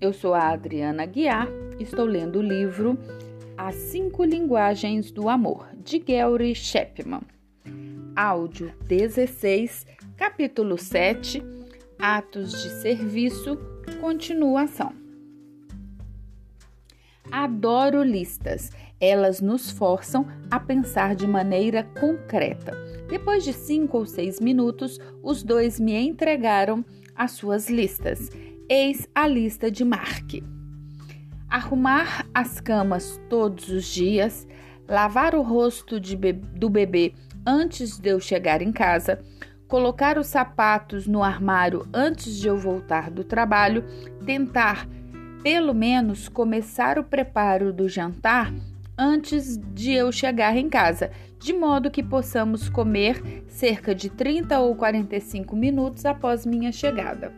eu sou a Adriana Guiar, estou lendo o livro As 5 Linguagens do Amor, de Gary Chapman. Áudio 16, capítulo 7, Atos de Serviço, continuação. Adoro listas, elas nos forçam a pensar de maneira concreta. Depois de 5 ou 6 minutos, os dois me entregaram as suas listas. Eis a lista de Mark. Arrumar as camas todos os dias, lavar o rosto do bebê antes de eu chegar em casa, colocar os sapatos no armário antes de eu voltar do trabalho, tentar, pelo menos, começar o preparo do jantar antes de eu chegar em casa, de modo que possamos comer cerca de 30 ou 45 minutos após minha chegada.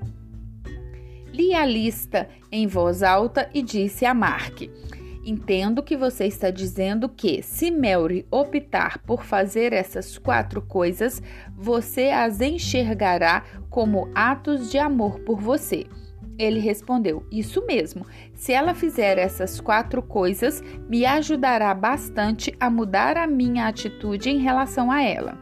Li a lista em voz alta e disse a Mark: entendo que você está dizendo que, se Mary optar por fazer essas 4 coisas, você as enxergará como atos de amor por você. Ele respondeu: isso mesmo. Se ela fizer essas 4 coisas, me ajudará bastante a mudar a minha atitude em relação a ela.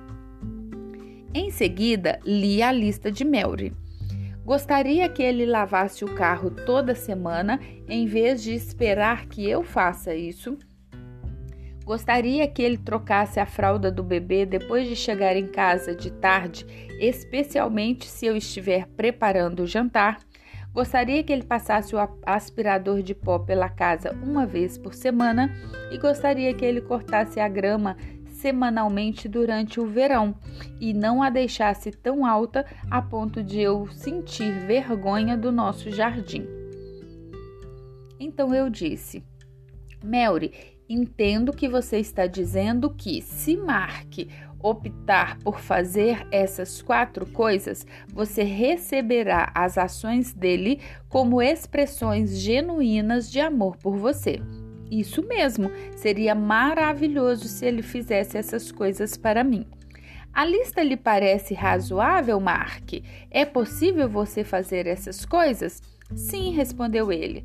Em seguida, li a lista de Mary. Gostaria que ele lavasse o carro toda semana, em vez de esperar que eu faça isso. Gostaria que ele trocasse a fralda do bebê depois de chegar em casa de tarde, especialmente se eu estiver preparando o jantar. Gostaria que ele passasse o aspirador de pó pela casa uma vez por semana e gostaria que ele cortasse a grama semanalmente durante o verão e não a deixasse tão alta a ponto de eu sentir vergonha do nosso jardim. Então eu disse: Mary, entendo que você está dizendo que, se Mark optar por fazer essas 4 coisas, você receberá as ações dele como expressões genuínas de amor por você. Isso mesmo, seria maravilhoso se ele fizesse essas coisas para mim. A lista lhe parece razoável, Mark? É possível você fazer essas coisas? Sim, respondeu ele.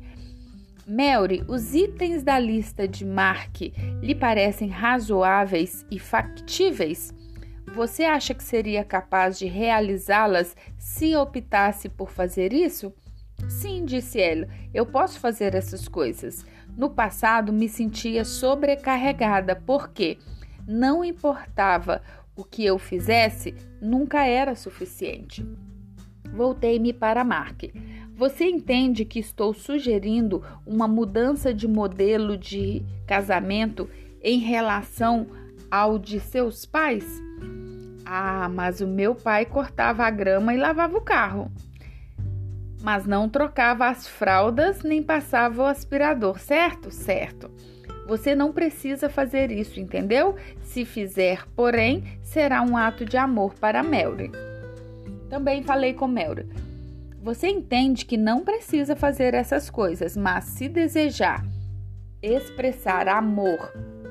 Mary, os itens da lista de Mark lhe parecem razoáveis e factíveis? Você acha que seria capaz de realizá-las se optasse por fazer isso? Sim, disse ela, eu posso fazer essas coisas. No passado, me sentia sobrecarregada porque, não importava o que eu fizesse, nunca era suficiente. Voltei-me para Mark. Você entende que estou sugerindo uma mudança de modelo de casamento em relação ao de seus pais? Ah, mas o meu pai cortava a grama e lavava o carro. Mas não trocava as fraldas nem passava o aspirador, certo? Certo. Você não precisa fazer isso, entendeu? Se fizer, porém, será um ato de amor para Mary. Também falei com Mary. Você entende que não precisa fazer essas coisas, mas se desejar expressar amor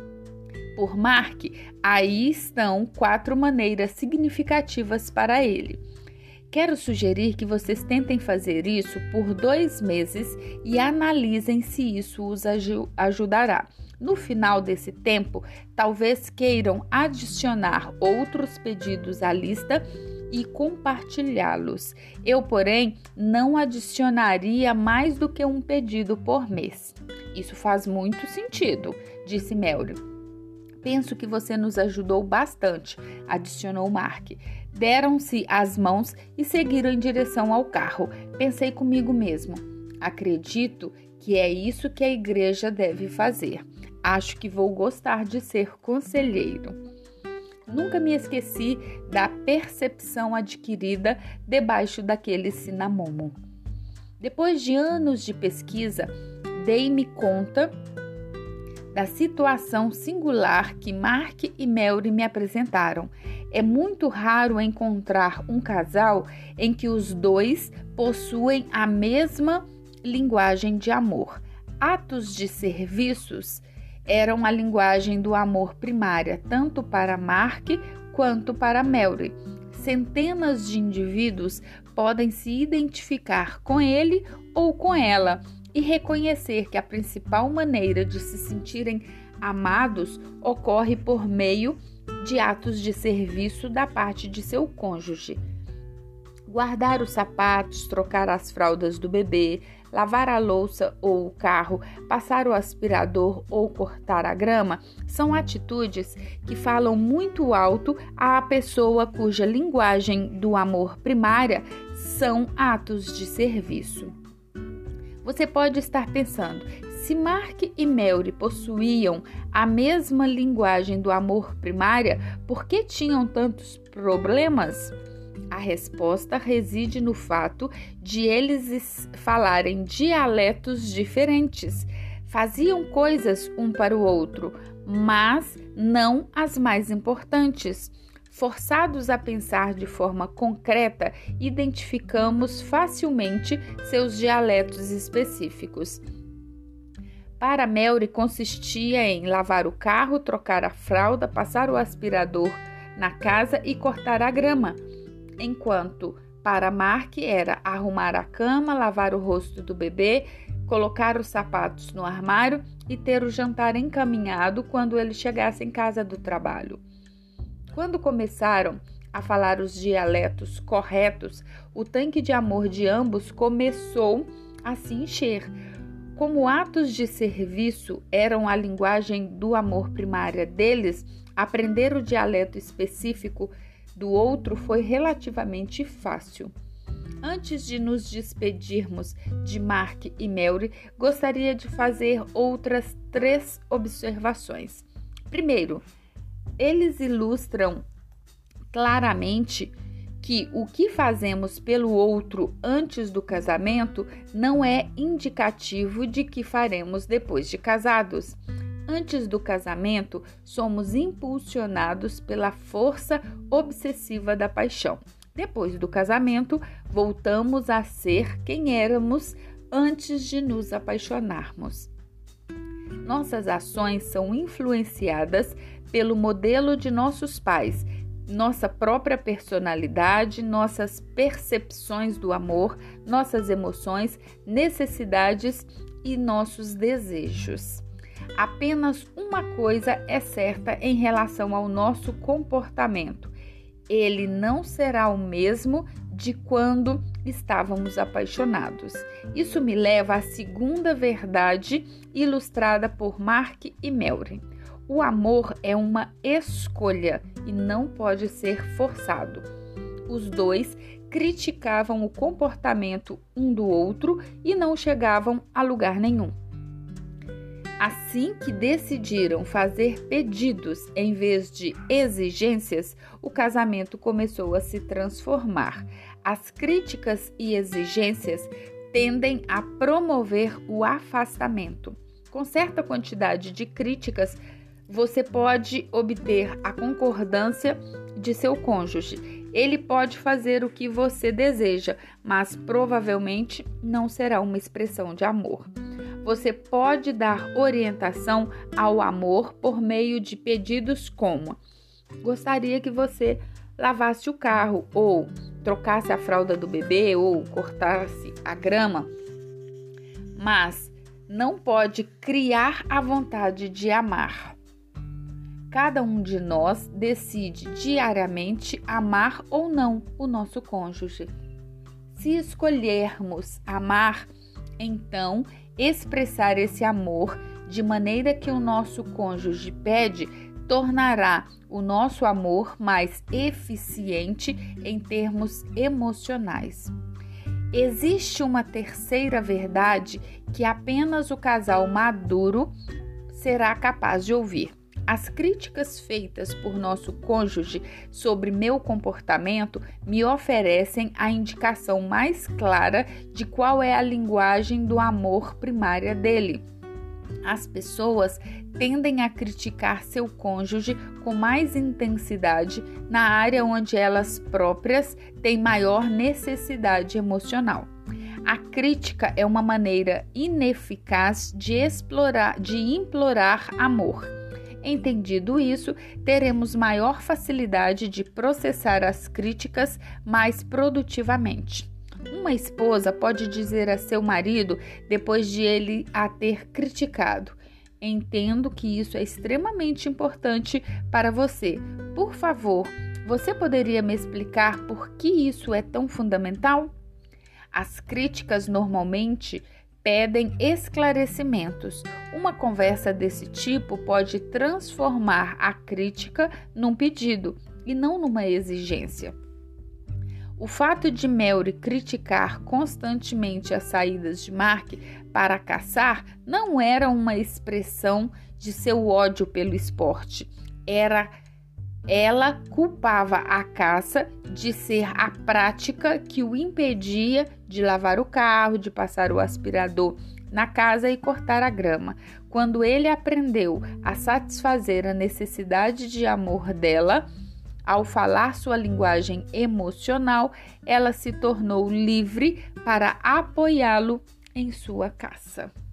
por Mark, aí estão 4 maneiras significativas para ele. Quero sugerir que vocês tentem fazer isso por 2 meses e analisem se isso os ajudará. No final desse tempo, talvez queiram adicionar outros pedidos à lista e compartilhá-los. Eu, porém, não adicionaria mais do que um pedido por mês. Isso faz muito sentido, disse Mary. Penso que você nos ajudou bastante, adicionou Mark. Deram-se as mãos e seguiram em direção ao carro. Pensei comigo mesmo. Acredito que é isso que a igreja deve fazer. Acho que vou gostar de ser conselheiro. Nunca me esqueci da percepção adquirida debaixo daquele cinamomo. Depois de anos de pesquisa, dei-me conta da situação singular que Mark e Mary me apresentaram. É muito raro encontrar um casal em que os dois possuem a mesma linguagem de amor. Atos de serviços eram a linguagem do amor primária, tanto para Mark quanto para Mary. Centenas de indivíduos podem se identificar com ele ou com ela e reconhecer que a principal maneira de se sentirem amados ocorre por meio de atos de serviço da parte de seu cônjuge. Guardar os sapatos, trocar as fraldas do bebê, lavar a louça ou o carro, passar o aspirador ou cortar a grama são atitudes que falam muito alto à pessoa cuja linguagem do amor primária são atos de serviço. Você pode estar pensando, se Mark e Mary possuíam a mesma linguagem do amor primária, por que tinham tantos problemas? A resposta reside no fato de eles falarem dialetos diferentes. Faziam coisas um para o outro, mas não as mais importantes. Forçados a pensar de forma concreta, identificamos facilmente seus dialetos específicos. Para Mary consistia em lavar o carro, trocar a fralda, passar o aspirador na casa e cortar a grama, enquanto para Mark era arrumar a cama, lavar o rosto do bebê, colocar os sapatos no armário e ter o jantar encaminhado quando ele chegasse em casa do trabalho. Quando começaram a falar os dialetos corretos, o tanque de amor de ambos começou a se encher. Como atos de serviço eram a linguagem do amor primária deles, aprender o dialeto específico do outro foi relativamente fácil. Antes de nos despedirmos de Mark e Mary, gostaria de fazer outras 3 observações. Primeiro, eles ilustram claramente que o que fazemos pelo outro antes do casamento não é indicativo de que faremos depois de casados. Antes do casamento, somos impulsionados pela força obsessiva da paixão. Depois do casamento, voltamos a ser quem éramos antes de nos apaixonarmos. Nossas ações são influenciadas pelo modelo de nossos pais, nossa própria personalidade, nossas percepções do amor, nossas emoções, necessidades e nossos desejos. Apenas uma coisa é certa em relação ao nosso comportamento: ele não será o mesmo de quando estávamos apaixonados. Isso me leva à segunda verdade ilustrada por Mark e Mary. O amor é uma escolha e não pode ser forçado. Os dois criticavam o comportamento um do outro e não chegavam a lugar nenhum. Assim que decidiram fazer pedidos em vez de exigências, o casamento começou a se transformar. As críticas e exigências tendem a promover o afastamento. Com certa quantidade de críticas, você pode obter a concordância de seu cônjuge. Ele pode fazer o que você deseja, mas provavelmente não será uma expressão de amor. Você pode dar orientação ao amor por meio de pedidos como: gostaria que você lavasse o carro, ou trocasse a fralda do bebê, ou cortasse a grama. Mas não pode criar a vontade de amar. Cada um de nós decide diariamente amar ou não o nosso cônjuge. Se escolhermos amar, então expressar esse amor de maneira que o nosso cônjuge pede tornará o nosso amor mais eficiente em termos emocionais. Existe uma terceira verdade que apenas o casal maduro será capaz de ouvir. As críticas feitas por nosso cônjuge sobre meu comportamento me oferecem a indicação mais clara de qual é a linguagem do amor primária dele. As pessoas tendem a criticar seu cônjuge com mais intensidade na área onde elas próprias têm maior necessidade emocional. A crítica é uma maneira ineficaz de implorar amor. Entendido isso, teremos maior facilidade de processar as críticas mais produtivamente. uma esposa pode dizer a seu marido depois de ele a ter criticado: entendo que isso é extremamente importante para você. Por favor, você poderia me explicar por que isso é tão fundamental? As críticas normalmente pedem esclarecimentos. Uma conversa desse tipo pode transformar a crítica num pedido e não numa exigência. O fato de Mary criticar constantemente as saídas de Mark para caçar não era uma expressão de seu ódio pelo esporte. Ela culpava a caça de ser a prática que o impedia de lavar o carro, de passar o aspirador na casa e cortar a grama. Quando ele aprendeu a satisfazer a necessidade de amor dela, ao falar sua linguagem emocional, ela se tornou livre para apoiá-lo em sua caça.